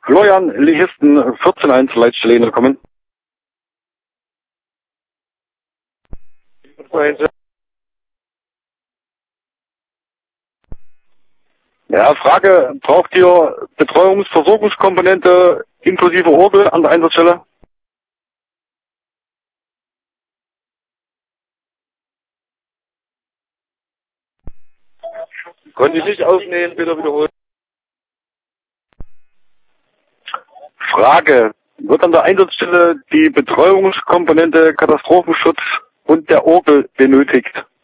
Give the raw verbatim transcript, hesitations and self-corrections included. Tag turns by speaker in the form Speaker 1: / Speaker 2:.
Speaker 1: Florian Lehisten, vierzehn eins, Leitstelle Ihnen kommen. Ja, Frage, braucht ihr Betreuungsversorgungskomponente inklusive Orgel an der Einsatzstelle?
Speaker 2: Konnte ich nicht aufnehmen, bitte wiederholen.
Speaker 1: Frage, wird an der Einsatzstelle die Betreuungskomponente Katastrophenschutz und der Orgel benötigt?